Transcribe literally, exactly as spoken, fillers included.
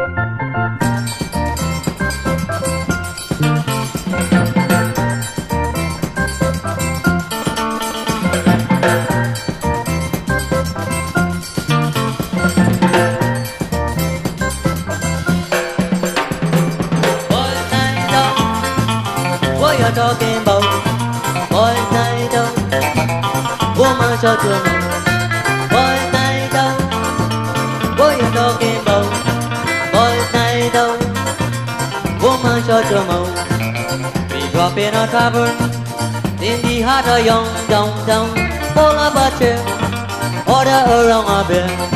What you're talking about, boys night out, woman shut your mouth. Boys night out, what you're talking about, boys night out, woman shut your mouth. We drop in a tavern in the heart of young downtown, pull up a chair, order around a beer.